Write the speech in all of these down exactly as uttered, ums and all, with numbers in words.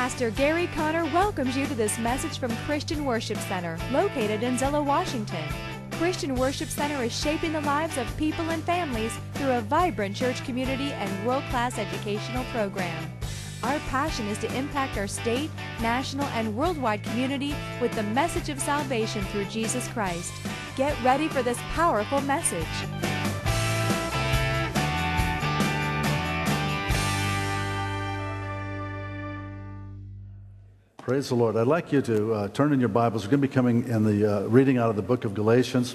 Pastor Gary Conner welcomes you to this message from Christian Worship Center, located in Zillow, Washington. Christian Worship Center is shaping the lives of people and families through a vibrant church community and world-class educational program. Our passion is to impact our state, national, and worldwide community with the message of salvation through Jesus Christ. Get ready for this powerful message. Praise the Lord. I'd like you to uh, turn in your Bibles. We're going to be coming in the uh, reading out of the book of Galatians.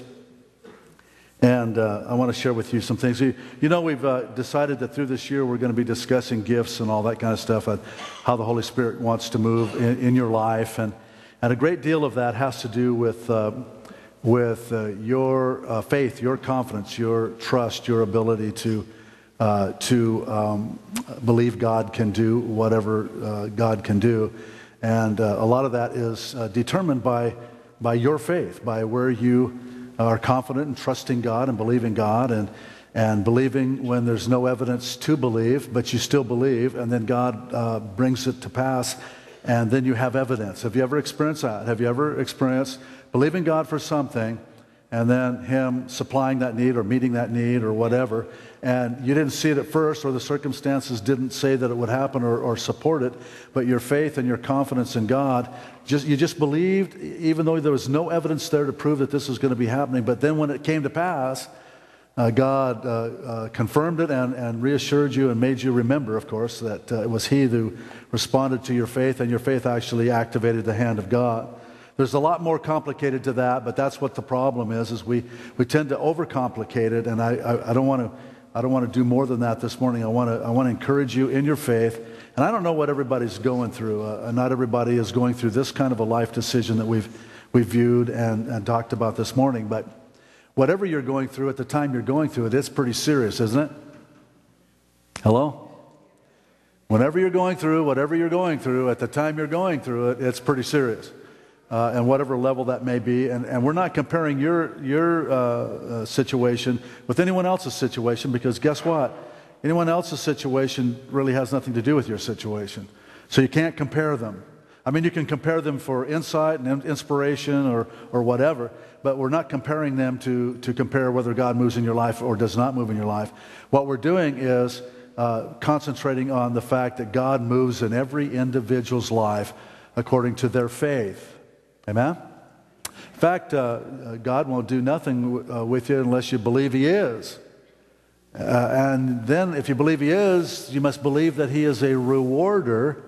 And uh, I want to share with you some things. You, you know, we've uh, decided that through this year we're going to be discussing gifts and all that kind of stuff, and how the Holy Spirit wants to move in, in your life. And, and a great deal of that has to do with, uh, with uh, your uh, faith, your confidence, your trust, your ability to, uh, to um, believe God can do whatever uh, God can do. And uh, a lot of that is uh, determined by, by your faith, by where you are confident and trusting God and believing God, and, and believing when there's no evidence to believe, but you still believe, and then God uh, brings it to pass, and then you have evidence. Have you ever experienced that? Have you ever experienced believing God for something, and then Him supplying that need or meeting that need or whatever, and you didn't see it at first, or the circumstances didn't say that it would happen or, or support it, but your faith and your confidence in God, just you just believed, even though there was no evidence there to prove that this was going to be happening. But then when it came to pass, uh, God uh, uh, confirmed it and, and reassured you and made you remember, of course, that uh, it was He who responded to your faith, and your faith actually activated the hand of God. There's a lot more complicated to that, but that's what the problem is, is we, we tend to overcomplicate it, and I, I, I don't want to I don't want to do more than that this morning. I want to I want to encourage you in your faith, and I don't know what everybody's going through. Uh, not everybody is going through this kind of a life decision that we've we've viewed and, and talked about this morning, but whatever you're going through at the time you're going through it, it's pretty serious, isn't it? Hello? Whenever you're going through, whatever you're going through, at the time you're going through it, it's pretty serious. Uh, and whatever level that may be, and, and we're not comparing your your uh, uh, situation with anyone else's situation, because guess what? Anyone else's situation really has nothing to do with your situation. So you can't compare them. I mean, you can compare them for insight and inspiration or or whatever, but we're not comparing them to, to compare whether God moves in your life or does not move in your life. What we're doing is uh, concentrating on the fact that God moves in every individual's life according to their faith. Amen? In fact, uh, God won't do nothing w- uh, with you unless you believe He is. Uh, and then if you believe He is, you must believe that He is a rewarder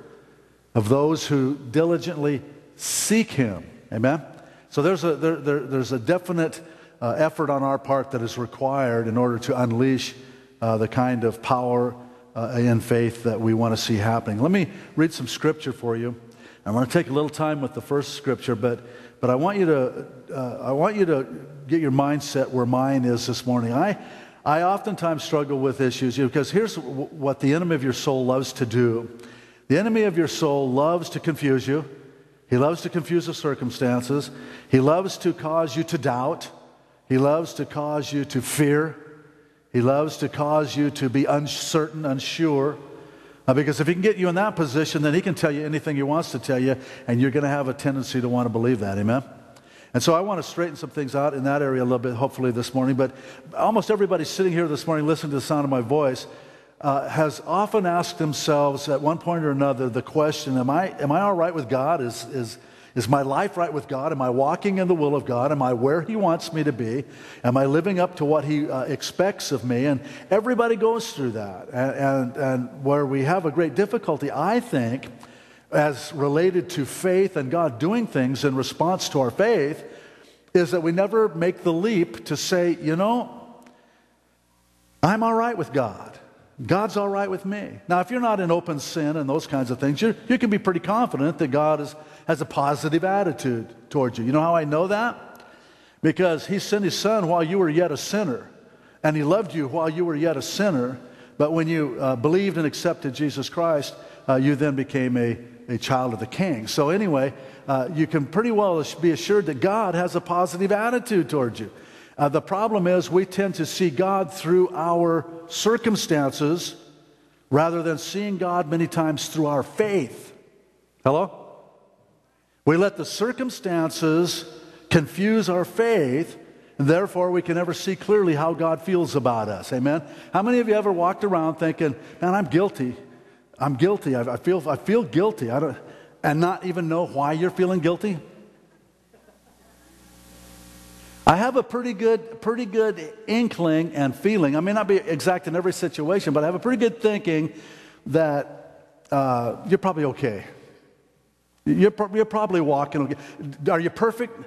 of those who diligently seek Him. Amen? So there's a, there, there, there's a definite uh, effort on our part that is required in order to unleash uh, the kind of power uh, in faith that we want to see happening. Let me read some scripture for you. I want to take a little time with the first scripture, but but I want you to uh, I want you to get your mindset where mine is this morning. I I oftentimes struggle with issues because here's w- what the enemy of your soul loves to do. The enemy of your soul loves to confuse you. He loves to confuse the circumstances. He loves to cause you to doubt. He loves to cause you to fear. He loves to cause you to be uncertain, unsure. Uh, because if he can get you in that position, then he can tell you anything he wants to tell you, and you're going to have a tendency to want to believe that. Amen? And so I want to straighten some things out in that area a little bit, hopefully, this morning. But almost everybody sitting here this morning listening to the sound of my voice uh, has often asked themselves at one point or another the question, am I am I all right with God? Is, is, is my life right with God? Am I walking in the will of God? Am I where He wants me to be? Am I living up to what He uh, expects of me? And everybody goes through that. And, and, and where we have a great difficulty, I think, as related to faith and God doing things in response to our faith, is that we never make the leap to say, you know, I'm all right with God. God's all right with me. Now, if you're not in open sin and those kinds of things, you you can be pretty confident that God is, has a positive attitude towards you. You know how I know that? Because He sent His Son while you were yet a sinner, and He loved you while you were yet a sinner. But when you uh, believed and accepted Jesus Christ, uh, you then became a, a child of the King. So anyway, uh, you can pretty well be assured that God has a positive attitude towards you. Uh, the problem is we tend to see God through our circumstances rather than seeing God many times through our faith. Hello? We let the circumstances confuse our faith, and therefore we can never see clearly how God feels about us. Amen? How many of you ever walked around thinking, man, I'm guilty. I'm guilty. I, I feel I feel guilty. I don't, and not even know why you're feeling guilty? I have a pretty good, pretty good inkling and feeling. I may not be exact in every situation, but I have a pretty good thinking that uh, you're probably okay. You're, pro- you're probably walking okay. Are you perfect?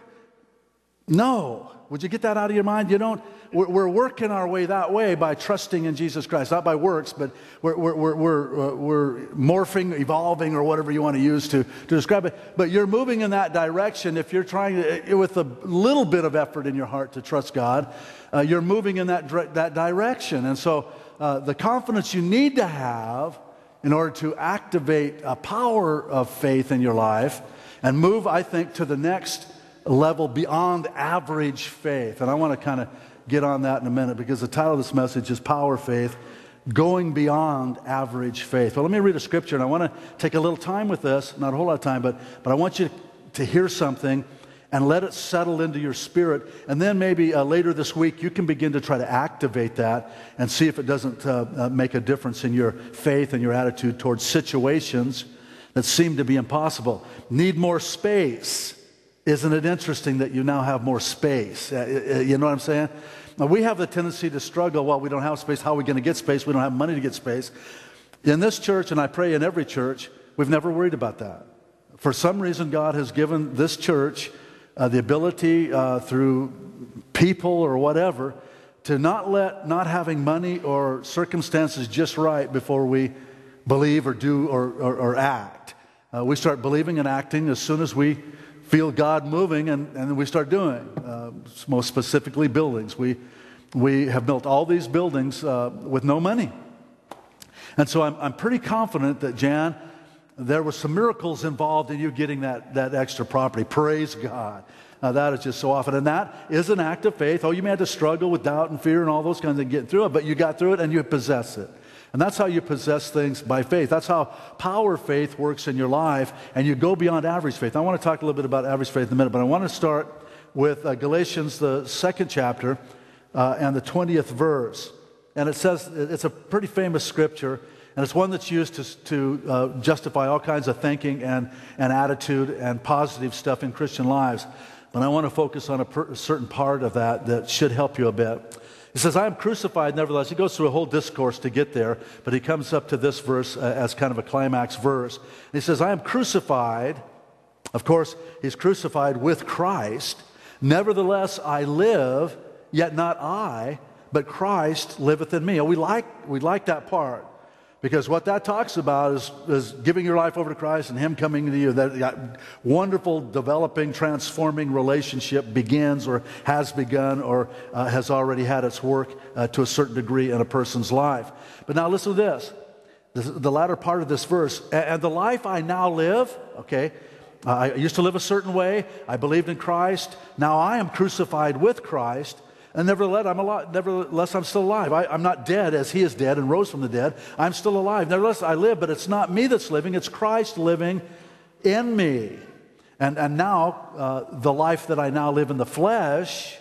No. Would you get that out of your mind? You don't. We're, we're working our way that way by trusting in Jesus Christ, not by works, but we're we're we're we're, uh, we're morphing, evolving, or whatever you want to use to to describe it. But you're moving in that direction if you're trying to, with a little bit of effort in your heart to trust God. Uh, you're moving in that dire- that direction, and so uh, the confidence you need to have in order to activate a power of faith in your life and move, I think, to the next level beyond average faith. And I want to kind of get on that in a minute because the title of this message is Power Faith, Going Beyond Average Faith. Well, let me read a scripture, and I want to take a little time with this, not a whole lot of time, but, but I want you to hear something and let it settle into your spirit. And then maybe uh, later this week, you can begin to try to activate that and see if it doesn't uh, uh, make a difference in your faith and your attitude towards situations that seem to be impossible. Need more space. Isn't it interesting that you now have more space? Uh, you know what I'm saying? Now, we have the tendency to struggle, well, we don't have space. How are we going to get space? We don't have money to get space. In this church, and I pray in every church, we've never worried about that. For some reason, God has given this church uh, the ability uh, through people or whatever to not let not having money or circumstances just right before we believe or do or, or, or act. Uh, we start believing and acting as soon as we feel God moving, and, and we start doing, uh, most specifically buildings. We, we have built all these buildings uh, with no money. And so I'm, I'm pretty confident that, Jan, there were some miracles involved in you getting that, that extra property. Praise God. Uh, that is just so often. And that is an act of faith. Oh, you may have to struggle with doubt and fear and all those kinds of things getting through it, but you got through it and you possess it. And that's how you possess things by faith. That's how power faith works in your life, and you go beyond average faith. I want to talk a little bit about average faith in a minute, but I want to start with uh, Galatians, the second chapter, uh, and the twentieth verse. And it says, it's a pretty famous scripture, and it's one that's used to, to uh, justify all kinds of thinking and, and attitude and positive stuff in Christian lives. But I want to focus on a, per, a certain part of that that should help you a bit. He says, I am crucified, nevertheless. He goes through a whole discourse to get there, but he comes up to this verse uh, as kind of a climax verse. And he says, I am crucified. Of course, he's crucified with Christ. Nevertheless, I live, yet not I, but Christ liveth in me. And we like, we like that part, because what that talks about is, is giving your life over to Christ and Him coming to you. That, that wonderful, developing, transforming relationship begins or has begun or uh, has already had its work uh, to a certain degree in a person's life. But now listen to this. this the latter part of this verse. And the life I now live, okay, uh, I used to live a certain way. I believed in Christ. Now I am crucified with Christ. And nevertheless, I'm alive. Nevertheless, I'm still alive. I, I'm not dead as He is dead and rose from the dead. I'm still alive. Nevertheless, I live, but it's not me that's living. It's Christ living in me. And, and now, uh, the life that I now live in the flesh,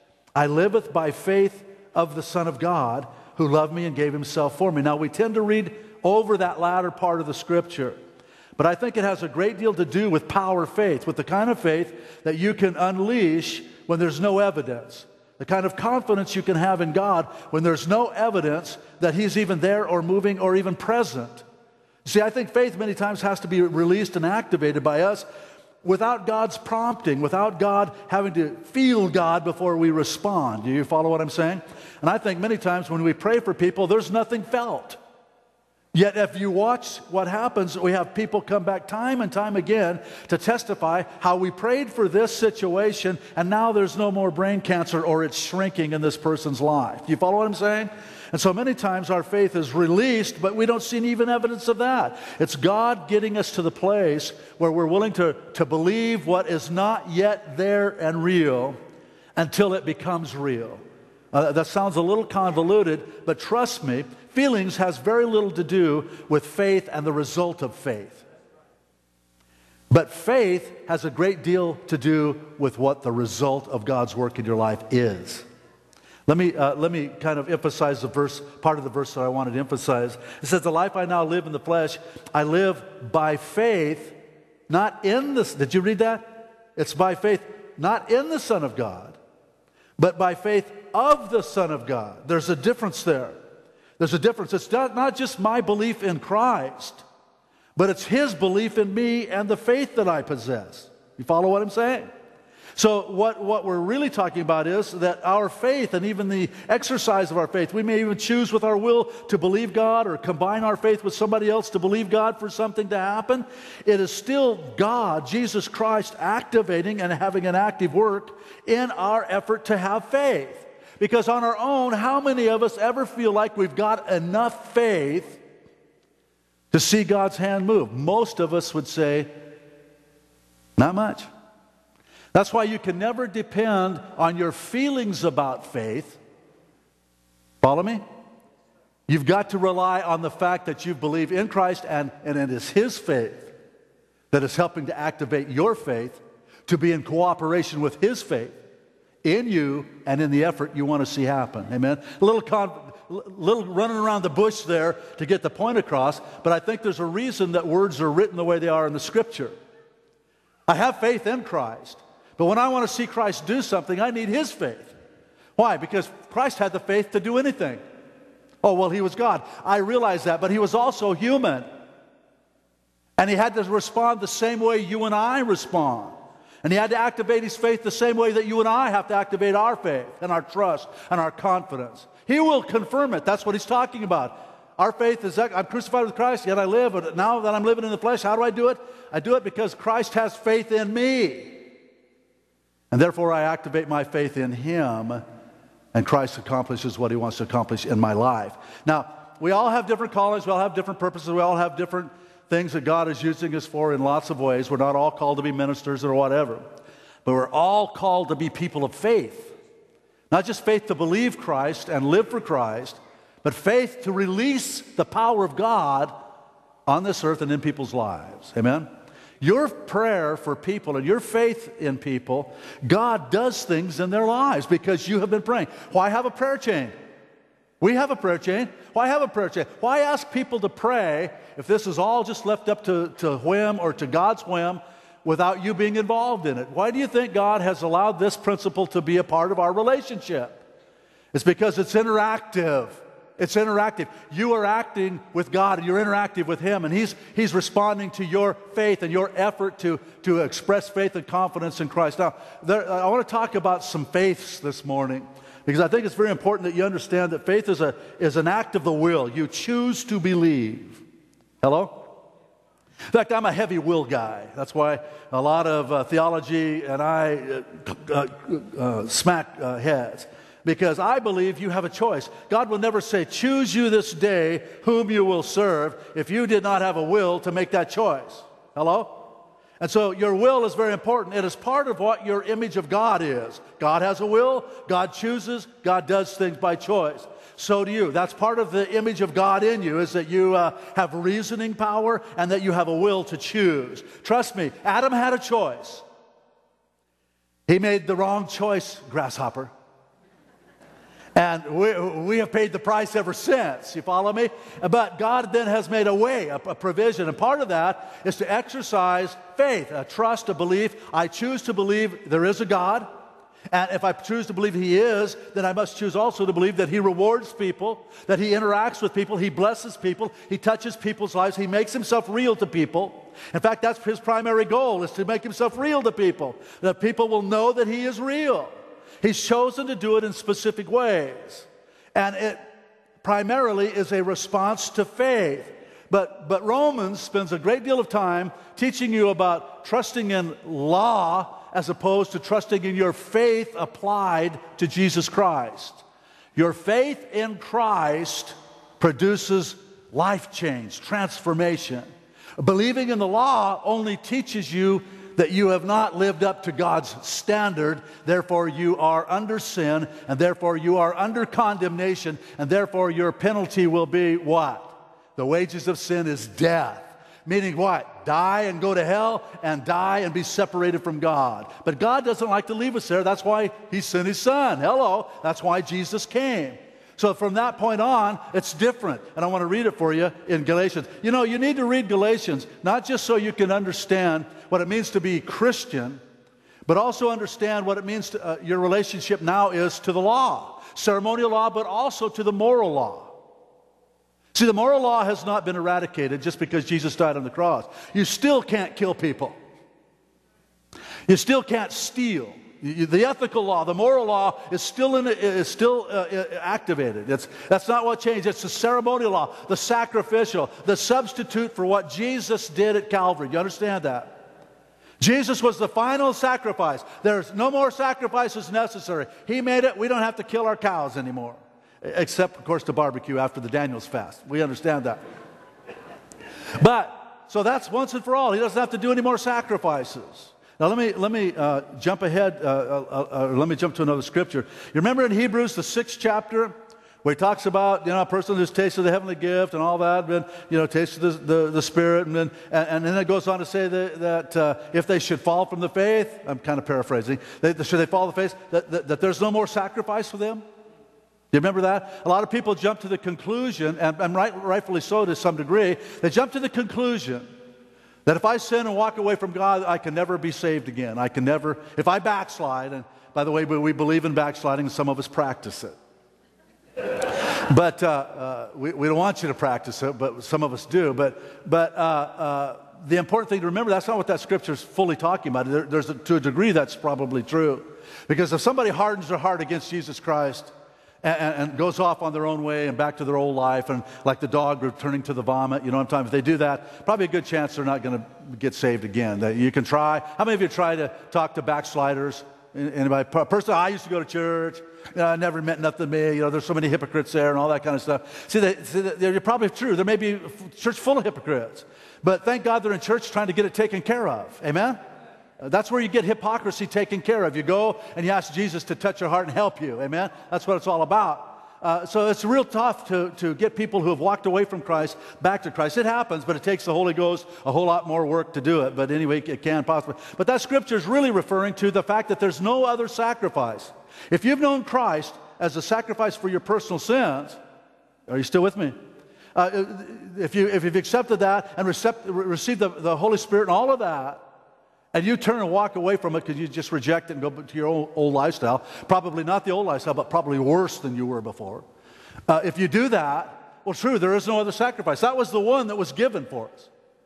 I liveth by faith of the Son of God, who loved me and gave Himself for me. Now, we tend to read over that latter part of the Scripture, but I think it has a great deal to do with power faith, with the kind of faith that you can unleash when there's no evidence. The kind of confidence you can have in God when there's no evidence that He's even there or moving or even present. See, I think faith many times has to be released and activated by us without God's prompting, without God having to feel God before we respond. Do you follow what I'm saying? And I think many times when we pray for people, there's nothing felt. Yet if you watch what happens, we have people come back time and time again to testify how we prayed for this situation and now there's no more brain cancer or it's shrinking in this person's life. Do you follow what I'm saying? And so many times our faith is released, but we don't see even evidence of that. It's God getting us to the place where we're willing to, to believe what is not yet there and real until it becomes real. Uh, that sounds a little convoluted, but trust me, feelings has very little to do with faith and the result of faith. But faith has a great deal to do with what the result of God's work in your life is. Let me, uh, let me kind of emphasize the verse, part of the verse that I wanted to emphasize. It says, the life I now live in the flesh, I live by faith, not in the... Did you read that? It's by faith, not in the Son of God, but by faith of the Son of God. There's a difference there. There's a difference. It's not, not just my belief in Christ, but it's His belief in me and the faith that I possess. You follow what I'm saying? So what, what we're really talking about is that our faith and even the exercise of our faith, we may even choose with our will to believe God or combine our faith with somebody else to believe God for something to happen. It is still God, Jesus Christ, activating and having an active work in our effort to have faith. Because on our own, how many of us ever feel like we've got enough faith to see God's hand move? Most of us would say, not much. That's why you can never depend on your feelings about faith. Follow me? You've got to rely on the fact that you believe in Christ, and, and it is His faith that is helping to activate your faith to be in cooperation with His faith in you and in the effort you want to see happen. Amen? A little con- little running around the bush there to get the point across, but I think there's a reason that words are written the way they are in the Scripture. I have faith in Christ, but when I want to see Christ do something, I need His faith. Why? Because Christ had the faith to do anything. Oh, well, He was God. I realize that, but He was also human. And He had to respond the same way you and I respond. And He had to activate His faith the same way that you and I have to activate our faith and our trust and our confidence. He will confirm it. That's what He's talking about. Our faith is that I'm crucified with Christ, yet I live. But now that I'm living in the flesh, how do I do it? I do it because Christ has faith in me. And therefore I activate my faith in Him, and Christ accomplishes what He wants to accomplish in my life. Now, we all have different callings, we all have different purposes, we all have different things that God is using us for in lots of ways. We're not all called to be ministers or whatever. But we're all called to be people of faith. Not just faith to believe Christ and live for Christ, but faith to release the power of God on this earth and in people's lives. Amen? Your prayer for people and your faith in people, God does things in their lives because you have been praying. Why have a prayer chain? We have a prayer chain. Why have a prayer chain? Why ask people to pray if this is all just left up to, to whim or to God's whim without you being involved in it? Why do you think God has allowed this principle to be a part of our relationship? It's because it's interactive. It's interactive. You are acting with God, and you're interactive with Him, and He's, he's responding to your faith and your effort to, to express faith and confidence in Christ. Now, there, I want to talk about some faiths this morning, because I think it's very important that you understand that faith is, a, is an act of the will. You choose to believe. Hello? In fact, I'm a heavy will guy. That's why a lot of uh, theology and I uh, uh, uh, smack uh, heads. Because I believe you have a choice. God will never say, choose you this day whom you will serve, if you did not have a will to make that choice. Hello? And so your will is very important. It is part of what your image of God is. God has a will. God chooses. God does things by choice. So do you. That's part of the image of God in you, is that you uh, have reasoning power and that you have a will to choose. Trust me, Adam had a choice. He made the wrong choice, grasshopper. And we, we have paid the price ever since. You follow me? But God then has made a way, a, a provision. And part of that is to exercise faith, a trust, a belief. I choose to believe there is a God. And if I choose to believe He is, then I must choose also to believe that He rewards people, that He interacts with people, He blesses people, He touches people's lives, He makes Himself real to people. In fact, that's His primary goal, is to make Himself real to people, that people will know that He is real. He's chosen to do it in specific ways. And it primarily is a response to faith. But, but Romans spends a great deal of time teaching you about trusting in law as opposed to trusting in your faith applied to Jesus Christ. Your faith in Christ produces life change, transformation. Believing in the law only teaches you that you have not lived up to God's standard, therefore you are under sin, and therefore you are under condemnation, and therefore your penalty will be what? The wages of sin is death. Meaning what? Die and go to hell, and die and be separated from God. But God doesn't like to leave us there. That's why He sent His Son. Hello. That's why Jesus came. So from that point on, it's different. And I want to read it for you in Galatians. You know, you need to read Galatians, not just so you can understand what it means to be Christian, but also understand what it means to, uh, your relationship now is to the law. Ceremonial law, but also to the moral law. See, the moral law has not been eradicated just because Jesus died on the cross. You still can't kill people. You still can't steal. You, the ethical law, the moral law is still, in, is still uh, activated. It's, that's not what changed. It's the ceremonial law, the sacrificial, the substitute for what Jesus did at Calvary. You understand that? Jesus was the final sacrifice. There's no more sacrifices necessary. He made it. We don't have to kill our cows anymore. Except, of course, to barbecue after the Daniel's fast. We understand that. But, so that's once and for all. He doesn't have to do any more sacrifices. Now, let me, let me uh, jump ahead. Uh, uh, uh, let me jump to another scripture. You remember in Hebrews, the sixth chapter, where he talks about, you know, a person who's tasted the heavenly gift and all that, and, you know, tasted the, the, the Spirit, and then, and, and then it goes on to say that, that uh, if they should fall from the faith, I'm kind of paraphrasing, they, should they fall from the faith, that, that, that there's no more sacrifice for them? Do you remember that? A lot of people jump to the conclusion, and, and right, rightfully so to some degree, they jump to the conclusion that if I sin and walk away from God, I can never be saved again. I can never, if I backslide, and by the way, we believe in backsliding, and some of us practice it. But uh, uh, we, we don't want you to practice it, but some of us do. But, but uh, uh, the important thing to remember, that's not what that scripture is fully talking about. There, there's a, to a degree that's probably true. Because if somebody hardens their heart against Jesus Christ, And, and goes off on their own way and back to their old life, and like the dog returning to the vomit, you know what I'm talking about? If they do that, probably a good chance they're not going to get saved again. That you can try. How many of you try to talk to backsliders? Anybody? Personally, I used to go to church. You know, I never meant nothing to me. You know, there's so many hypocrites there and all that kind of stuff. See, they, see they're probably true. There may be a church full of hypocrites. But thank God they're in church trying to get it taken care of. Amen? That's where you get hypocrisy taken care of. You go and you ask Jesus to touch your heart and help you. Amen? That's what it's all about. Uh, so it's real tough to, to get people who have walked away from Christ back to Christ. It happens, but it takes the Holy Ghost a whole lot more work to do it. But anyway, it can possibly. But that scripture is really referring to the fact that there's no other sacrifice. If you've known Christ as a sacrifice for your personal sins, are you still with me? Uh, if, you, if you've accepted that and recept, received the, the Holy Spirit and all of that, and you turn and walk away from it because you just reject it and go to your old, old lifestyle, probably not the old lifestyle, but probably worse than you were before. Uh, if you do that, well, true, there is no other sacrifice. That was the one that was given for us.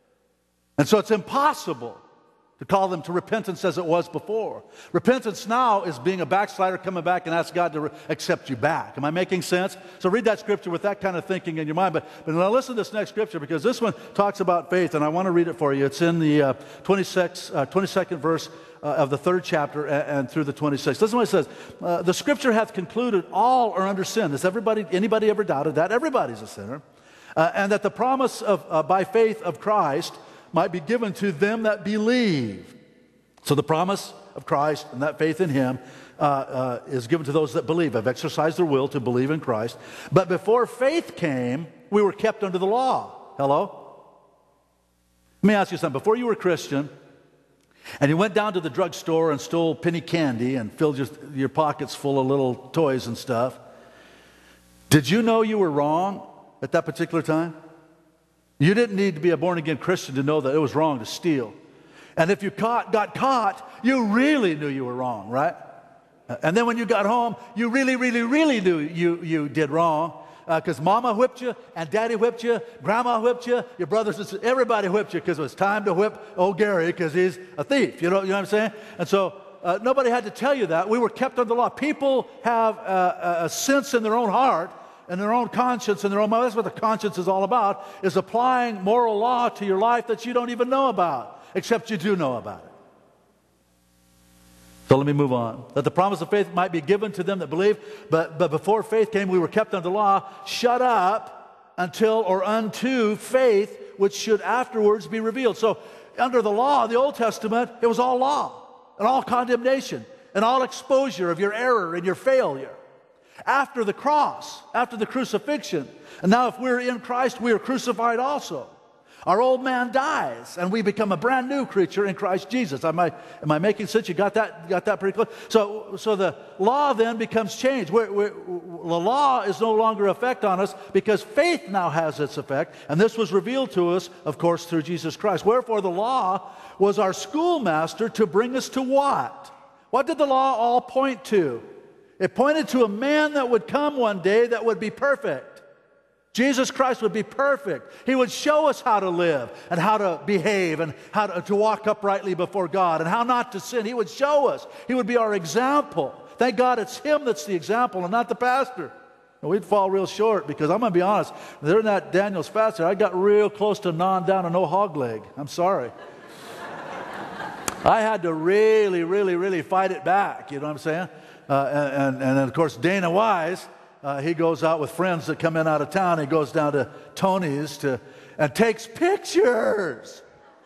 And so it's impossible to call them to repentance as it was before. Repentance now is being a backslider coming back and ask God to re- accept you back. Am I making sense? So read that scripture with that kind of thinking in your mind. But, but now listen to this next scripture, because this one talks about faith, and I want to read it for you. It's in the uh, twenty-sixth, uh, twenty-second verse uh, of the third chapter and, and through the twenty-sixth. Listen to what it says. Uh, the scripture hath concluded all are under sin. Has everybody, anybody ever doubted that? Everybody's a sinner. Uh, and that the promise of uh, by faith of Christ might be given to them that believe. So the promise of Christ and that faith in Him uh, uh, is given to those that believe, have exercised their will to believe in Christ. But before faith came, we were kept under the law. Hello? Let me ask you something. Before you were a Christian, and you went down to the drugstore and stole penny candy and filled your, your pockets full of little toys and stuff, did you know you were wrong at that particular time? You didn't need to be a born-again Christian to know that it was wrong to steal. And if you caught, got caught, you really knew you were wrong, right? And then when you got home, you really, really, really knew you, you did wrong. Because uh, Mama whipped you, and Daddy whipped you, Grandma whipped you, your brothers and sisters, everybody whipped you because it was time to whip old Gary because he's a thief. You know, you know what I'm saying? And so uh, nobody had to tell you that. We were kept under the law. People have uh, a sense in their own heart and their own conscience and their own mind. That's what the conscience is all about, is applying moral law to your life that you don't even know about, except you do know about it. So let me move on. That the promise of faith might be given to them that believe, but, but before faith came, we were kept under law, shut up until or unto faith, which should afterwards be revealed. So under the law, the Old Testament, it was all law and all condemnation and all exposure of your error and your failure. After the cross, after the crucifixion, and now if we're in Christ, we are crucified also. Our old man dies, and we become a brand new creature in Christ Jesus. Am I, am I making sense? You got that, you got that pretty close? So, so the law then becomes changed. We're, we're, the law is no longer effect on us because faith now has its effect, and this was revealed to us, of course, through Jesus Christ. Wherefore, the law was our schoolmaster to bring us to what? What did the law all point to? It pointed to a man that would come one day that would be perfect. Jesus Christ would be perfect. He would show us how to live and how to behave and how to, to walk uprightly before God and how not to sin. He would show us. He would be our example. Thank God it's him that's the example and not the pastor. And we'd fall real short because I'm going to be honest, during that Daniel's fast, I got real close to gnawing down a no hog leg. I'm sorry. I had to really, really, really fight it back. You know what I'm saying? Uh, and, and, and then, of course, Dana Wise, Uh, he goes out with friends that come in out of town. He goes down to Tony's to, and takes pictures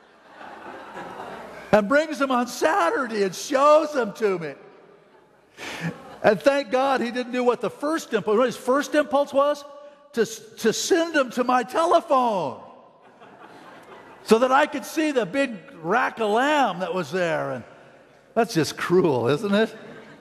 and brings them on Saturday and shows them to me. And thank God he didn't do what the first impulse, what his first impulse was? To, to send them to my telephone so that I could see the big rack of lamb that was there. And that's just cruel, isn't it?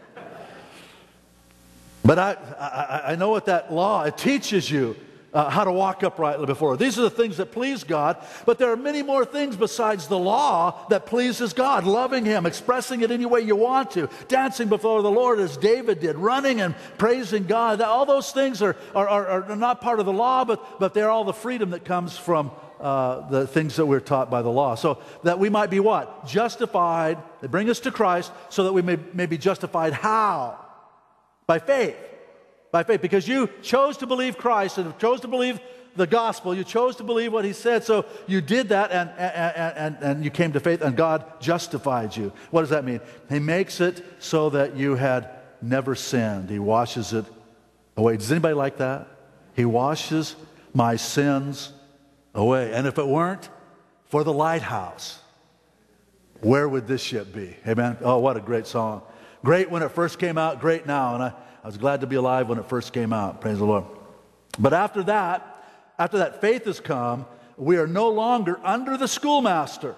But I, I, I know what that law, it teaches you uh, how to walk uprightly before. These are the things that please God, but there are many more things besides the law that pleases God. Loving Him, expressing it any way you want to, dancing before the Lord as David did, running and praising God. All those things are, are, are, are not part of the law, but, but they're all the freedom that comes from uh, the things that we're taught by the law. So that we might be what? Justified. They bring us to Christ so that we may, may be justified how? By faith. By faith. Because you chose to believe Christ and chose to believe the gospel. You chose to believe what He said. So you did that and, and, and, and you came to faith and God justified you. What does that mean? He makes it so that you had never sinned. He washes it away. Does anybody like that? He washes my sins away. And if it weren't for the lighthouse, where would this ship be? Amen? Oh, what a great song. Great when it first came out, great now. And I, I was glad to be alive when it first came out. Praise the Lord. But after that, after that faith has come, we are no longer under the schoolmaster.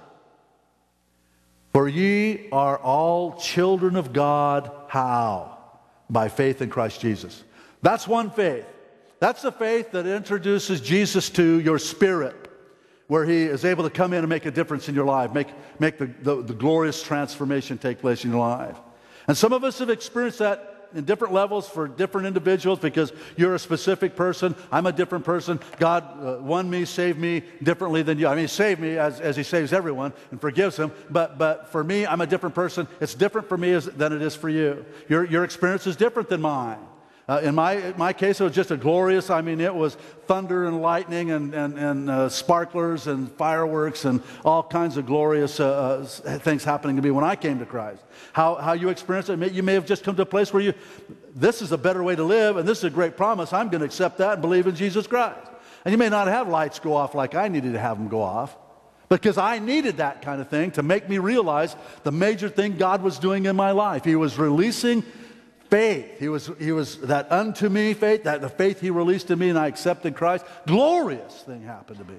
For ye are all children of God. How? By faith in Christ Jesus. That's one faith. That's the faith that introduces Jesus to your spirit, where He is able to come in and make a difference in your life, make, make the, the, the glorious transformation take place in your life. And some of us have experienced that in different levels for different individuals because you're a specific person. I'm a different person. God uh, won me, saved me differently than you. I mean, He saved me as, as He saves everyone and forgives them. But, but for me, I'm a different person. It's different for me as, than it is for you. Your, your experience is different than mine. Uh, in my in my case, it was just a glorious, I mean, it was thunder and lightning and, and, and uh, sparklers and fireworks and all kinds of glorious uh, uh, things happening to me when I came to Christ. How, how you experienced it, you may have just come to a place where you, this is a better way to live and this is a great promise. I'm going to accept that and believe in Jesus Christ. And you may not have lights go off like I needed to have them go off, because I needed that kind of thing to make me realize the major thing God was doing in my life. He was releasing faith. He was, he was that unto me faith, that the faith He released in me and I accepted Christ. Glorious thing happened to me.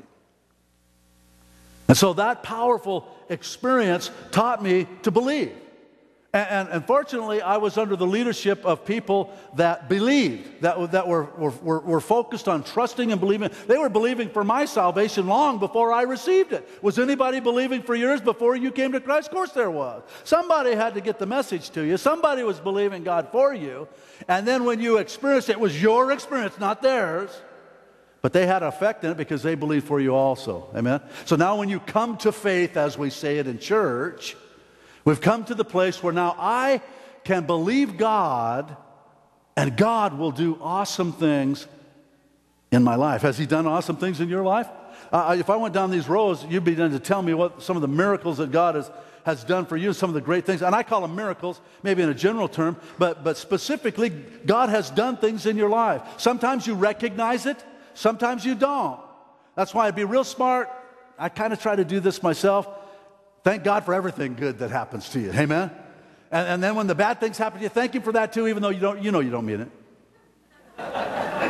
And so that powerful experience taught me to believe. And, and, and fortunately, I was under the leadership of people that believed, that, that were, were, were focused on trusting and believing. They were believing for my salvation long before I received it. Was anybody believing for yours before you came to Christ? Of course there was. Somebody had to get the message to you. Somebody was believing God for you. And then when you experienced it, it was your experience, not theirs. But they had an effect in it because they believed for you also. Amen? So now when you come to faith, as we say it in church, we've come to the place where now I can believe God and God will do awesome things in my life. Has He done awesome things in your life? Uh, if I went down these rows, you'd begin to tell me what some of the miracles that God has, has done for you, some of the great things. And I call them miracles, maybe in a general term, but, but specifically, God has done things in your life. Sometimes you recognize it, sometimes you don't. That's why I'd be real smart. I kind of try to do this myself. Thank God for everything good that happens to you. Amen? And, and then when the bad things happen to you, thank Him for that too, even though you don't, you know you don't mean it.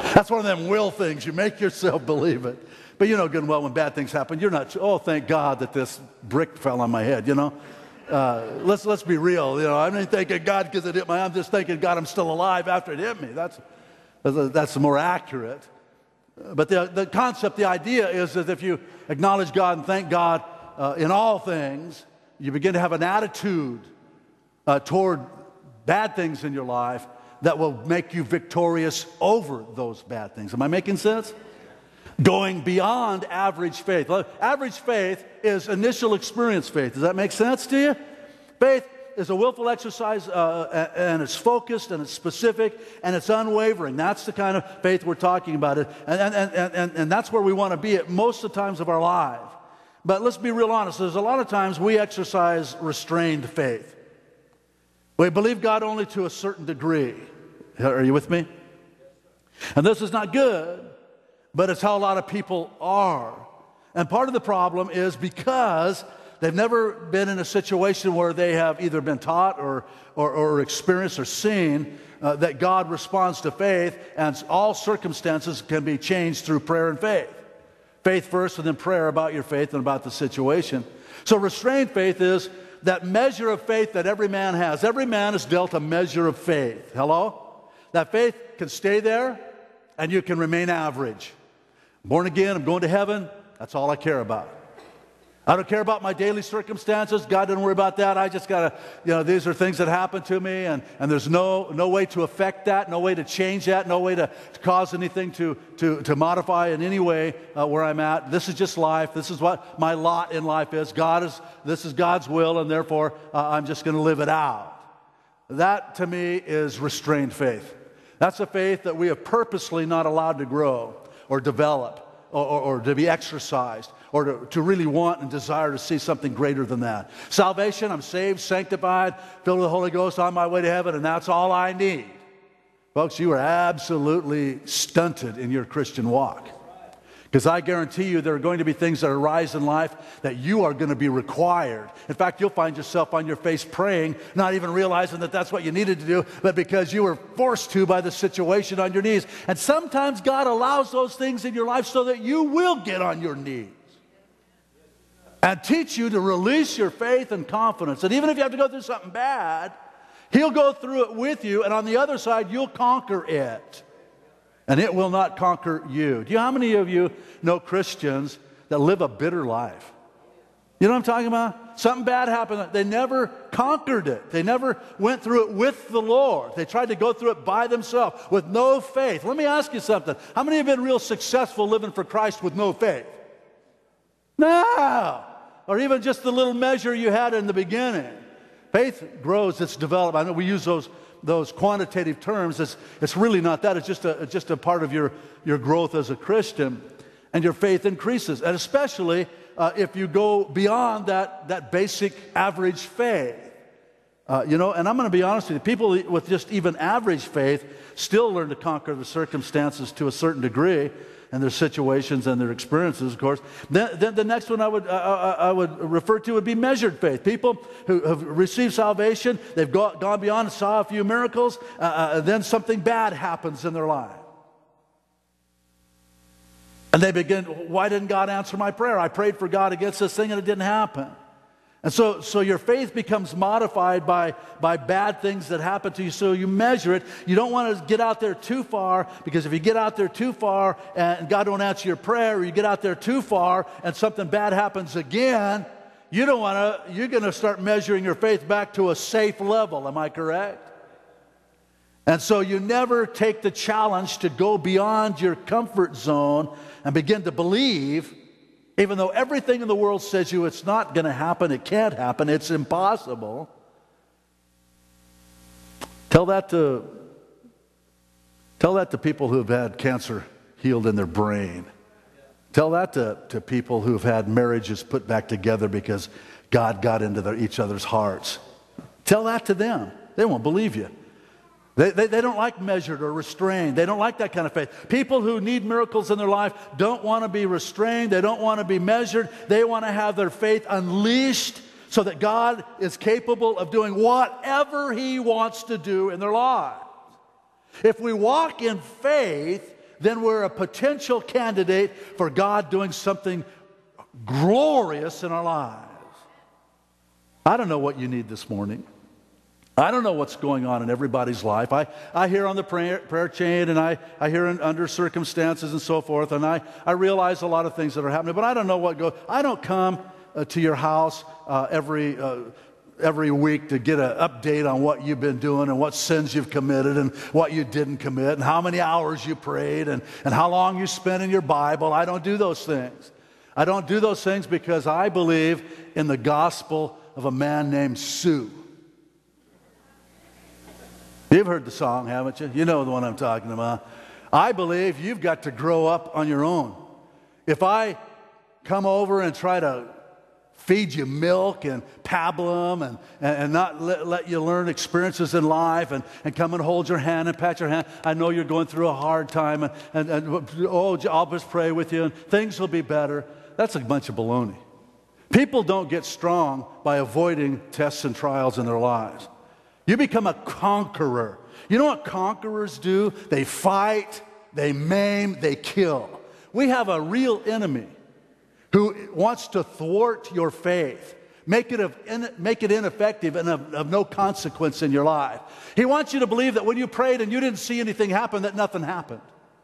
That's one of them will things. You make yourself believe it. But you know good and well when bad things happen, you're not, oh, thank God that this brick fell on my head, you know. Uh, let's, let's be real. You know, I'm not thanking God because it hit my, I'm just thanking God I'm still alive after it hit me. That's, that's more accurate. But the, the concept, the idea is that if you acknowledge God and thank God uh, in all things, you begin to have an attitude uh, toward bad things in your life that will make you victorious over those bad things. Am I making sense? Going beyond average faith. Average faith is initial experience faith. Does that make sense to you? Faith is a willful exercise, uh, and it's focused, and it's specific, and it's unwavering. That's the kind of faith we're talking about. And, and, and, and, and that's where we want to be at most of the times of our life. But let's be real honest. There's a lot of times we exercise restrained faith. We believe God only to a certain degree. Are you with me? And this is not good, but it's how a lot of people are. And part of the problem is because they've never been in a situation where they have either been taught or, or, or experienced or seen uh, that God responds to faith, and all circumstances can be changed through prayer and faith. Faith first, and then prayer about your faith and about the situation. So restrained faith is that measure of faith that every man has. Every man is dealt a measure of faith. Hello? That faith can stay there, and you can remain average. I'm born again, I'm going to heaven, that's all I care about. I don't care about my daily circumstances. God doesn't worry about that. I just got to, you know, these are things that happen to me, and, and there's no, no way to affect that, no way to change that, no way to, to cause anything to, to, to modify in any way uh, where I'm at. This is just life. This is what my lot in life is. God is, this is God's will, and therefore uh, I'm just going to live it out. That, to me, is restrained faith. That's a faith that we have purposely not allowed to grow or develop or, or, or to be exercised or to, to really want and desire to see something greater than that. Salvation, I'm saved, sanctified, filled with the Holy Ghost, on my way to heaven, and that's all I need. Folks, you are absolutely stunted in your Christian walk. Because I guarantee you there are going to be things that arise in life that you are going to be required. In fact, you'll find yourself on your face praying, not even realizing that that's what you needed to do, but because you were forced to by the situation on your knees. And sometimes God allows those things in your life so that you will get on your knees and teach you to release your faith and confidence. And even if you have to go through something bad, He'll go through it with you, and on the other side, you'll conquer it. And it will not conquer you. Do you know how many of you know Christians that live a bitter life? You know what I'm talking about? Something bad happened. They never conquered it. They never went through it with the Lord. They tried to go through it by themselves with no faith. Let me ask you something. How many have been real successful living for Christ with no faith? No. Or even just the little measure you had in the beginning. Faith grows, it's developed. I know we use those those quantitative terms. It's, it's really not that. It's just a, just a part of your, your growth as a Christian, and your faith increases. And especially uh, if you go beyond that, that basic average faith. Uh, you know, and I'm going to be honest with you, people with just even average faith still learn to conquer the circumstances to a certain degree, and their situations and their experiences, of course. Then, then the next one I would, uh, I would refer to would be measured faith. People who have received salvation, they've go, gone beyond and saw a few miracles, uh, uh, then something bad happens in their life. And they begin, why didn't God answer my prayer? I prayed for God against this thing and it didn't happen. And so, so your faith becomes modified by, by bad things that happen to you. So you measure it. You don't want to get out there too far, because if you get out there too far and God don't answer your prayer, or you get out there too far and something bad happens again, you don't want to, you're going to start measuring your faith back to a safe level. Am I correct? And so you never take the challenge to go beyond your comfort zone and begin to believe, even though everything in the world says you it's not going to happen, it can't happen, it's impossible. Tell that to tell that to people who have had cancer healed in their brain. Tell that to, to people who have had marriages put back together because God got into their, each other's hearts. Tell that to them. They won't believe you. They, they, they don't like measured or restrained. They don't like that kind of faith. People who need miracles in their life don't want to be restrained. They don't want to be measured. They want to have their faith unleashed so that God is capable of doing whatever He wants to do in their lives. If we walk in faith, then we're a potential candidate for God doing something glorious in our lives. I don't know what you need this morning. I don't know what's going on in everybody's life. I, I hear on the prayer, prayer chain, and I, I hear in, under circumstances and so forth, and I, I realize a lot of things that are happening, but I don't know what goes. I don't come uh, to your house uh, every uh, every week to get an update on what you've been doing and what sins you've committed and what you didn't commit and how many hours you prayed and, and how long you spent in your Bible. I don't do those things. I don't do those things because I believe in the gospel of a man named Sue. You've heard the song, haven't you? You know the one I'm talking about. I believe you've got to grow up on your own. If I come over and try to feed you milk and pablum and, and, and not let, let you learn experiences in life and, and come and hold your hand and pat your hand, I know you're going through a hard time and, and, and oh, I'll just pray with you and things will be better. That's a bunch of baloney. People don't get strong by avoiding tests and trials in their lives. You become a conqueror. You know what conquerors do? They fight, they maim, they kill. We have a real enemy who wants to thwart your faith, make it, of, make it ineffective and of, of no consequence in your life. He wants you to believe that when you prayed and you didn't see anything happen, that nothing happened.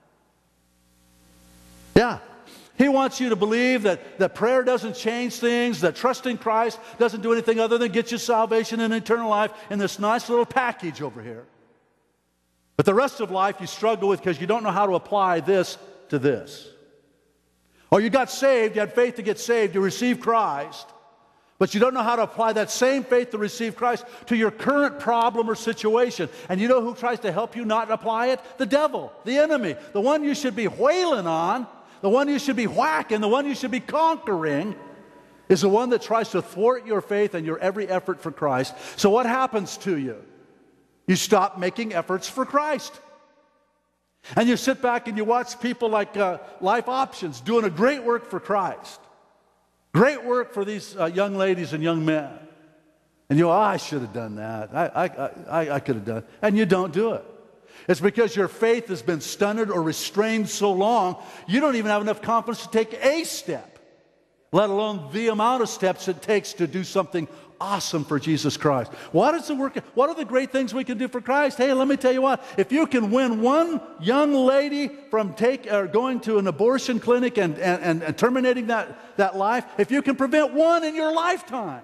Yeah. He wants you to believe that, that prayer doesn't change things, that trusting Christ doesn't do anything other than get you salvation and eternal life in this nice little package over here. But the rest of life you struggle with because you don't know how to apply this to this. Or you got saved, you had faith to get saved, you received Christ, but you don't know how to apply that same faith to receive Christ to your current problem or situation. And you know who tries to help you not apply it? The devil, the enemy, the one you should be wailing on. The one you should be whacking, the one you should be conquering, is the one that tries to thwart your faith and your every effort for Christ. So what happens to you? You stop making efforts for Christ. And you sit back and you watch people like uh, Life Options doing a great work for Christ. Great work for these uh, young ladies and young men. And you go, oh, I should have done that. I, I, I, I could have done it. And you don't do it. It's because your faith has been stunted or restrained so long, you don't even have enough confidence to take a step, let alone the amount of steps it takes to do something awesome for Jesus Christ. What is the work? What are the great things we can do for Christ? Hey, let me tell you what. If you can win one young lady from take or going to an abortion clinic and, and, and terminating that, that life, if you can prevent one in your lifetime,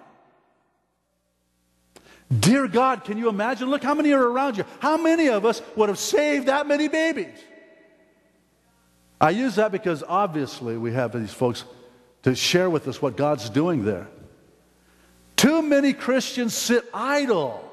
dear God, can you imagine? Look how many are around you. How many of us would have saved that many babies? I use that because obviously we have these folks to share with us what God's doing there. Too many Christians sit idle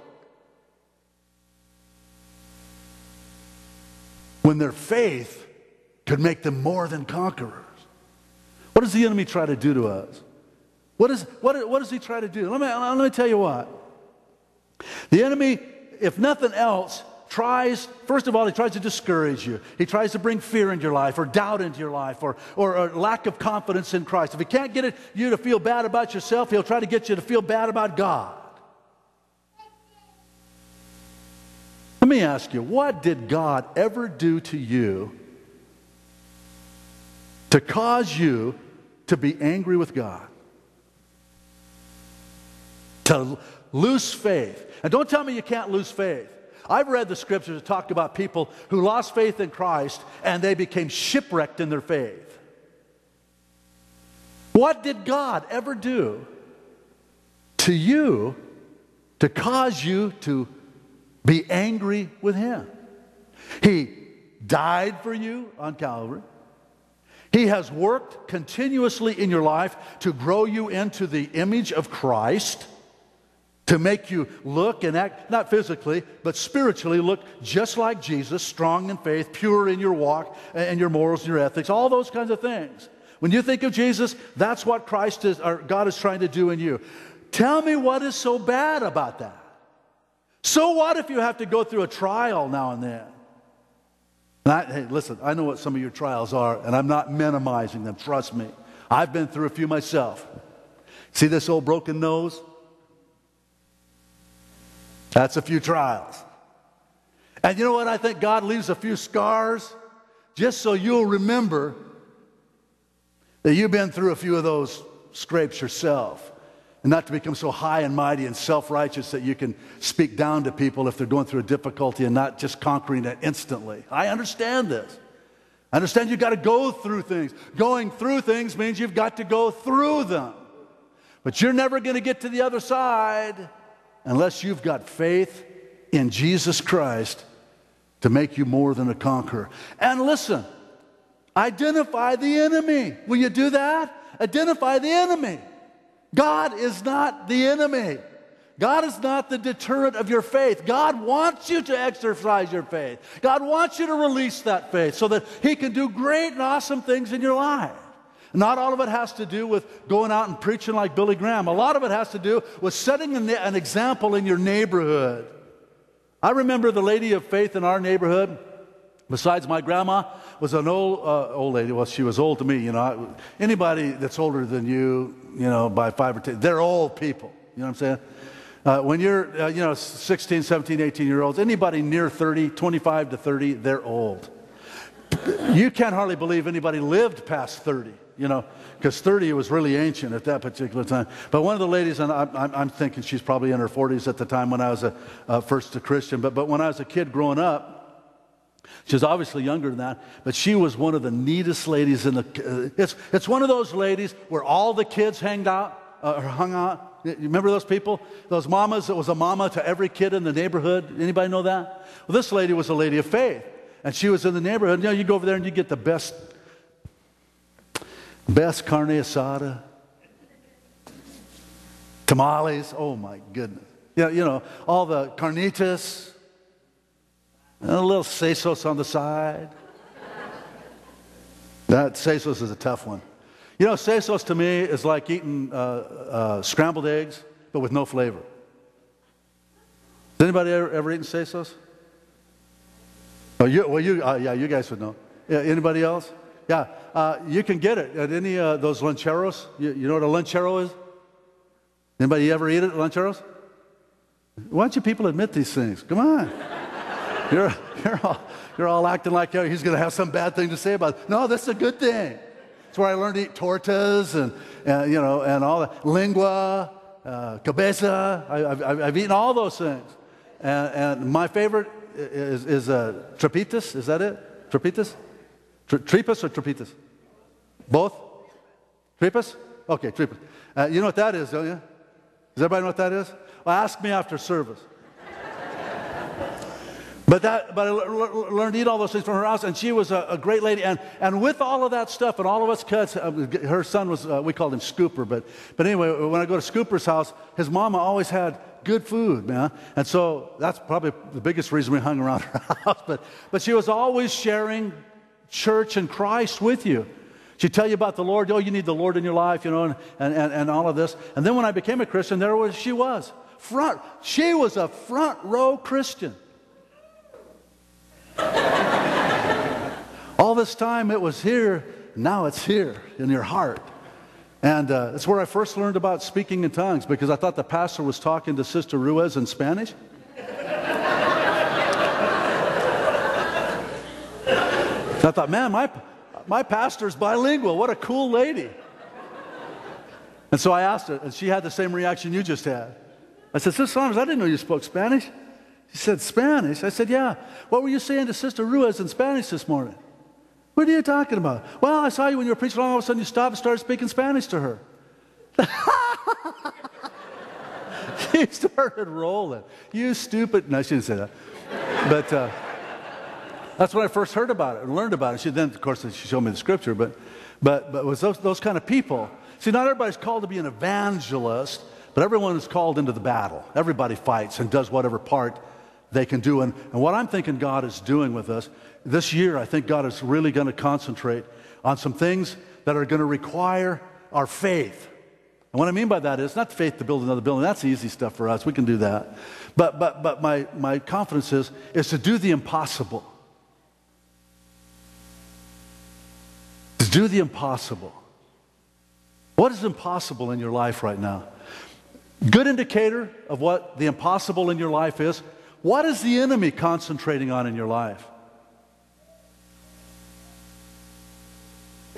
when their faith could make them more than conquerors. What does the enemy try to do to us? What, is, what, what does he try to do? Let me, let me tell you what. The enemy, if nothing else, tries, first of all, he tries to discourage you. He tries to bring fear into your life or doubt into your life or, or, or lack of confidence in Christ. If he can't get it, you to feel bad about yourself, he'll try to get you to feel bad about God. Let me ask you, what did God ever do to you to cause you to be angry with God? To lose faith. And don't tell me you can't lose faith. I've read the scriptures that talk about people who lost faith in Christ and they became shipwrecked in their faith. What did God ever do to you to cause you to be angry with Him? He died for you on Calvary. He has worked continuously in your life to grow you into the image of Christ, to make you look and act, not physically, but spiritually look just like Jesus, strong in faith, pure in your walk and your morals and your ethics, all those kinds of things. When you think of Jesus, that's what Christ is, or God is trying to do in you. Tell me what is so bad about that. So what if you have to go through a trial now and then? And I, hey, listen, I know what some of your trials are, and I'm not minimizing them, trust me. I've been through a few myself. See this old broken nose? That's a few trials. And you know what? I think God leaves a few scars just so you'll remember that you've been through a few of those scrapes yourself, and not to become so high and mighty and self-righteous that you can speak down to people if they're going through a difficulty and not just conquering it instantly. I understand this. I understand you've got to go through things. Going through things means you've got to go through them. But you're never going to get to the other side unless you've got faith in Jesus Christ to make you more than a conqueror. And listen, identify the enemy. Will you do that? Identify the enemy. God is not the enemy. God is not the deterrent of your faith. God wants you to exercise your faith. God wants you to release that faith so that He can do great and awesome things in your life. Not all of it has to do with going out and preaching like Billy Graham. A lot of it has to do with setting an, an example in your neighborhood. I remember the lady of faith in our neighborhood, besides my grandma, was an old uh, old lady. Well, she was old to me, you know. Anybody that's older than you, you know, by five or ten, they're old people. You know what I'm saying? Uh, when you're, uh, you know, sixteen, seventeen, eighteen-year-olds, anybody near thirty, twenty-five to thirty, they're old. You can't hardly believe anybody lived past thirty, you know, because thirty was really ancient at that particular time. But one of the ladies, and I'm, I'm thinking she's probably in her forties at the time when I was a, uh, first a Christian, but, but when I was a kid growing up, she was obviously younger than that, but she was one of the neatest ladies in the, uh, it's, it's one of those ladies where all the kids hanged out, uh, hung out. You remember those people? Those mamas that was a mama to every kid in the neighborhood? Anybody know that? Well, this lady was a lady of faith, and she was in the neighborhood. You know, you go over there and you get the best, best carne asada, tamales, oh my goodness. Yeah, you know, all the carnitas, and a little sesos on the side. That sesos is a tough one. You know, sesos to me is like eating uh, uh, scrambled eggs, but with no flavor. Has anybody ever, ever eaten sesos? Oh, you, well, you, uh, yeah, you guys would know. Yeah, anybody else? Yeah, uh, you can get it at any of uh, those lancheros. You, you know what a lanchero is? Anybody ever eat it, lancheros? Why don't you people admit these things? Come on. You're, you're, all, you're all acting like oh, he's going to have some bad thing to say about it. No, that's a good thing. It's where I learned to eat tortas and, uh, you know, and all that. Lingua, uh, cabeza. I, I've, I've eaten all those things. And, and my favorite is, is uh, trapitas. Is that it? Trapitas? Tri- tripas or trapitas? Both? Tripas? Okay, tripas. Uh, you know what that is, don't you? Does everybody know what that is? Well, ask me after service. But that, but I l- learned to eat all those things from her house, and she was a, a great lady. And, and with all of that stuff and all of us cuts, uh, her son was, uh, we called him Scooper. But, but anyway, when I go to Scooper's house, his mama always had good food, man. And so that's probably the biggest reason we hung around her house. But, but she was always sharing church and Christ with you. She'd tell you about the Lord. Oh, you need the Lord in your life, you know, and, and, and all of this. And then when I became a Christian, there was she was. Front. She was a front row Christian. All this time it was here, now it's here in your heart. And uh, it's where I first learned about speaking in tongues, because I thought the pastor was talking to Sister Ruiz in Spanish. I thought, man, my, my pastor's bilingual. What a cool lady. And so I asked her, and she had the same reaction you just had. I said, Sister Saunders, I didn't know you spoke Spanish. She said, Spanish? I said, yeah. What were you saying to Sister Ruiz in Spanish this morning? What are you talking about? Well, I saw you when you were preaching, all of a sudden you stopped and started speaking Spanish to her. She started rolling. You stupid. No, she didn't say that. But uh, that's when I first heard about it and learned about it. She then, of course, she showed me the scripture, but but but it was those, those kind of people. See, not everybody's called to be an evangelist, but everyone is called into the battle. Everybody fights and does whatever part they can do. And, and what I'm thinking God is doing with us, this year I think God is really going to concentrate on some things that are going to require our faith. And what I mean by that is not faith to build another building. That's easy stuff for us. We can do that. But but but my, my confidence is, is to do the impossible. To do the impossible. What is impossible in your life right now? Good indicator of what the impossible in your life is. What is the enemy concentrating on in your life?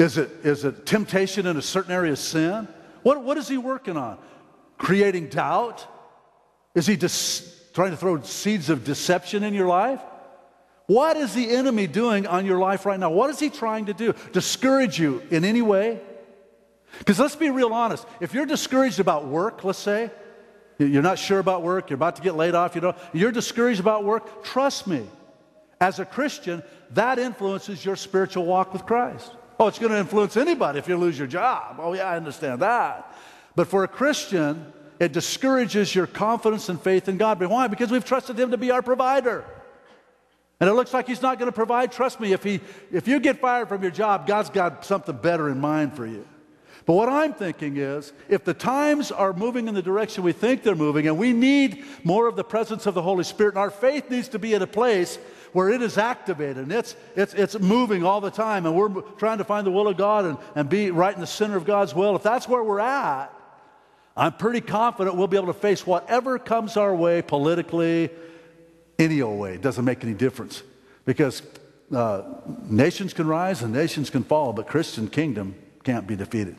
Is it, is it temptation in a certain area of sin? What, what is he working on? Creating doubt? Is he dis- trying to throw seeds of deception in your life? What is the enemy doing on your life right now? What is he trying to do? Discourage you in any way? Because let's be real honest. If you're discouraged about work, let's say, you're not sure about work, you're about to get laid off, you know, you're discouraged about work, trust me, as a Christian, that influences your spiritual walk with Christ. Oh, it's going to influence anybody if you lose your job. Oh, yeah, I understand that. But for a Christian, it discourages your confidence and faith in God. But why? Because we've trusted him to be our provider. And it looks like he's not going to provide. Trust me, if, he, if you get fired from your job, God's got something better in mind for you. But what I'm thinking is, if the times are moving in the direction we think they're moving, and we need more of the presence of the Holy Spirit, and our faith needs to be at a place where it is activated, and it's, it's, it's moving all the time, and we're trying to find the will of God and, and be right in the center of God's will. If that's where we're at, I'm pretty confident we'll be able to face whatever comes our way politically, any old way. It doesn't make any difference. Because uh, nations can rise and nations can fall, but Christian kingdom can't be defeated.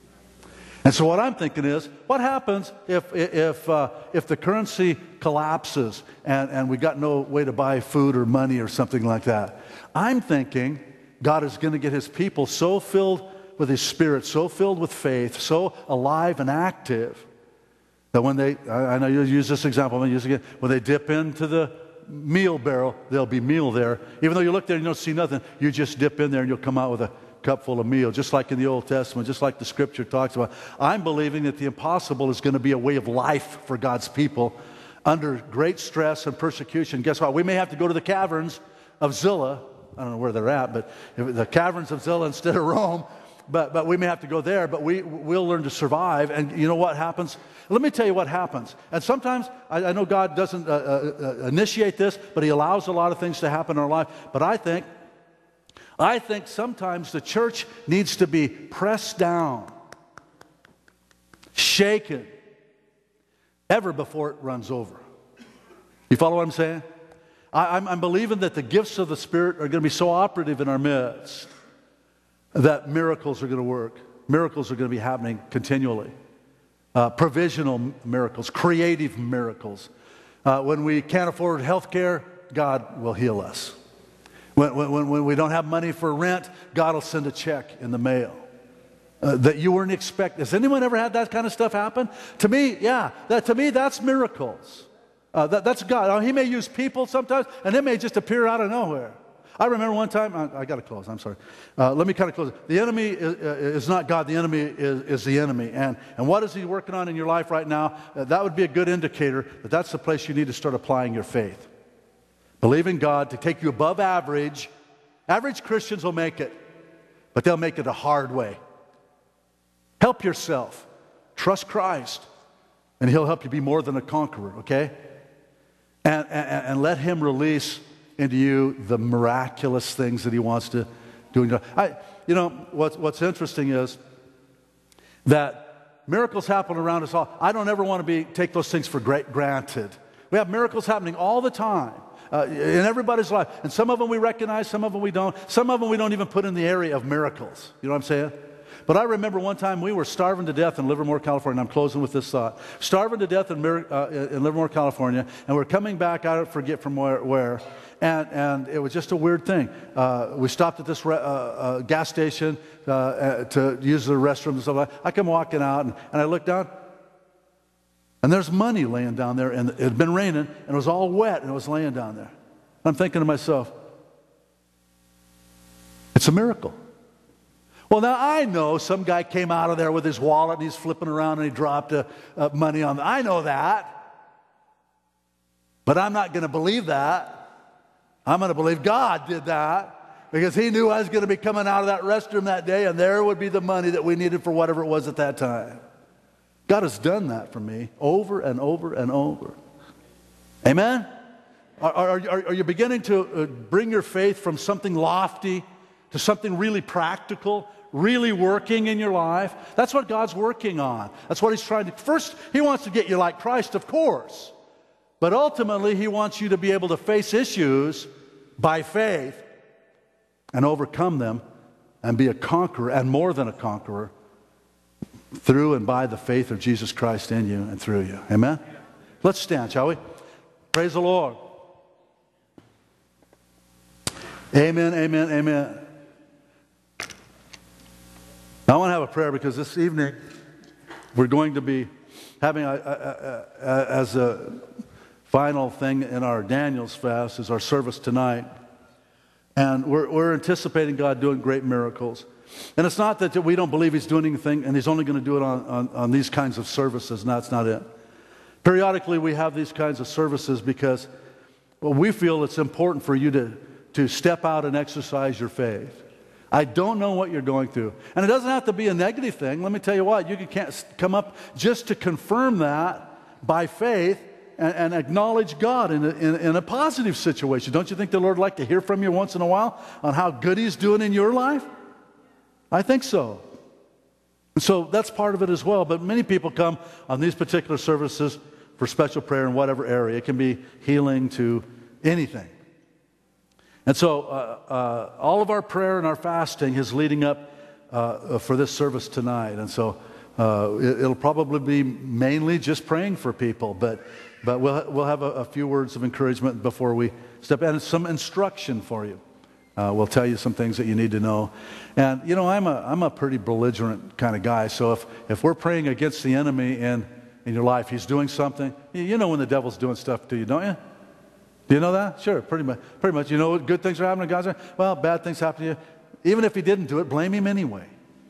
And so what I'm thinking is, what happens if if uh, if the currency collapses and, and we got no way to buy food or money or something like that? I'm thinking God is going to get his people so filled with his Spirit, so filled with faith, so alive and active, that when they, I, I know you'll use this example, I'm going to use it again, when they dip into the meal barrel, there'll be meal there. Even though you look there and you don't see nothing, you just dip in there and you'll come out with a cup full of meal, just like in the Old Testament, just like the Scripture talks about. I'm believing that the impossible is going to be a way of life for God's people under great stress and persecution. Guess what? We may have to go to the caverns of Zillah. I don't know where they're at, but the caverns of Zillah instead of Rome. But, but we may have to go there, but we, we'll learn to survive. And you know what happens? Let me tell you what happens. And sometimes, I, I know God doesn't uh, uh, initiate this, but he allows a lot of things to happen in our life. But I think I think sometimes the church needs to be pressed down, shaken, ever before it runs over. You follow what I'm saying? I, I'm, I'm believing that the gifts of the Spirit are going to be so operative in our midst that miracles are going to work. Miracles are going to be happening continually. Uh, provisional miracles, creative miracles. Uh, when we can't afford health care, God will heal us. When, when, when we don't have money for rent, God will send a check in the mail uh, that you weren't expecting. Has anyone ever had that kind of stuff happen? To me, yeah. That, to me, that's miracles. Uh, that, that's God. Now, he may use people sometimes, and it may just appear out of nowhere. I remember one time, I, I got to close, I'm sorry. Uh, let me kind of close. The enemy is, uh, is not God, the enemy is, is the enemy. And, and what is he working on in your life right now? Uh, that would be a good indicator that that's the place you need to start applying your faith. Believe in God to take you above average. Average Christians will make it, but they'll make it a hard way. Help yourself. Trust Christ, and he'll help you be more than a conqueror, okay? And, and, and let him release into you the miraculous things that he wants to do. In your life. I, you know, what's, what's interesting is that miracles happen around us all. I don't ever want to be take those things for great, granted. We have miracles happening all the time. Uh, in everybody's life. And some of them we recognize, some of them we don't. Some of them we don't even put in the area of miracles. You know what I'm saying? But I remember one time we were starving to death in Livermore, California. And I'm closing with this thought. Starving to death in, uh, in Livermore, California. And we're coming back, I don't forget from where. where and, and it was just a weird thing. Uh, we stopped at this re- uh, uh, gas station uh, uh, to use the restroom and stuff like that. I come walking out and, and I look down. And there's money laying down there, and it had been raining, and it was all wet, and it was laying down there. I'm thinking to myself, it's a miracle. Well, now I know some guy came out of there with his wallet, and he's flipping around, and he dropped uh, uh, money on them. I know that. But I'm not going to believe that. I'm going to believe God did that, because he knew I was going to be coming out of that restroom that day, and there would be the money that we needed for whatever it was at that time. God has done that for me over and over and over. Amen? Are, are, are, are you beginning to uh, bring your faith from something lofty to something really practical, really working in your life? That's what God's working on. That's what he's trying to... First, he wants to get you like Christ, of course. But ultimately, he wants you to be able to face issues by faith and overcome them and be a conqueror, and more than a conqueror, through and by the faith of Jesus Christ in you and through you. Amen? Let's stand, shall we? Praise the Lord. Amen, amen, amen. I want to have a prayer because this evening we're going to be having, a, a, a, a, as a final thing in our Daniel's fast, is our service tonight. And we're, we're anticipating God doing great miracles. And it's not that we don't believe He's doing anything and He's only going to do it on, on, on these kinds of services. No, that's not it. Periodically we have these kinds of services because, well, we feel it's important for you to, to step out and exercise your faith. I don't know what you're going through. And it doesn't have to be a negative thing. Let me tell you what, you can come up just to confirm that by faith and, and acknowledge God in a, in, in a positive situation. Don't you think the Lord would like to hear from you once in a while on how good He's doing in your life? I think so. So that's part of it as well. But many people come on these particular services for special prayer in whatever area. It can be healing to anything. And so uh, uh, all of our prayer and our fasting is leading up uh, for this service tonight. And so uh, it, it'll probably be mainly just praying for people. But but we'll, we'll have a, a few words of encouragement before we step in, and some instruction for you. Uh, we'll tell you some things that you need to know. And, you know, I'm a, I'm a pretty belligerent kind of guy. So if, if we're praying against the enemy in, in your life, he's doing something, you know when the devil's doing stuff to you, don't you? Do you know that? Sure, pretty much. Pretty much. You know what good things are happening to God's life? Well, bad things happen to you. Even if he didn't do it, blame him anyway.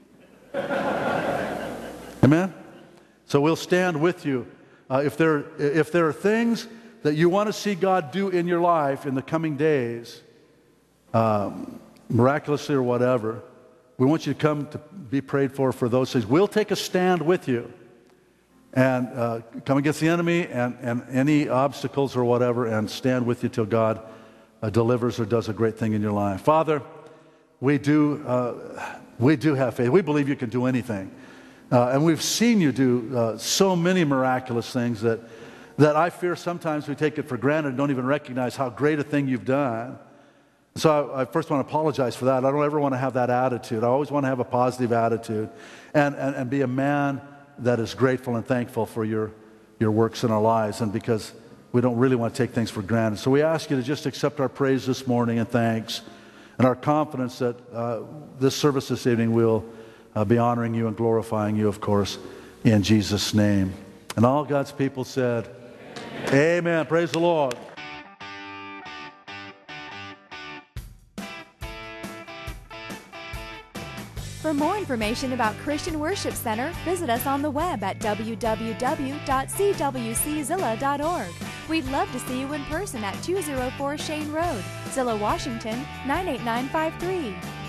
Amen? So we'll stand with you. Uh, if there, if there are things that you want to see God do in your life in the coming days, Um, miraculously or whatever, we want you to come to be prayed for for those things. We'll take a stand with you and uh, come against the enemy and, and any obstacles or whatever, and stand with you till God uh, delivers or does a great thing in your life. Father, we do uh, we do have faith. We believe you can do anything, uh, and we've seen you do uh, so many miraculous things that that I fear sometimes we take it for granted and don't even recognize how great a thing you've done. So I, I first want to apologize for that. I don't ever want to have that attitude. I always want to have a positive attitude and, and, and be a man that is grateful and thankful for your, your works in our lives, and because we don't really want to take things for granted. So we ask you to just accept our praise this morning and thanks, and our confidence that uh, this service this evening will uh, be honoring you and glorifying you, of course, in Jesus' name. And all God's people said, Amen. Amen. Praise the Lord. For more information about Christian Worship Center, visit us on the web at w w w dot c w c zilla dot org. We'd love to see you in person at two oh four Shane Road, Zillah, Washington, nine eight nine five three.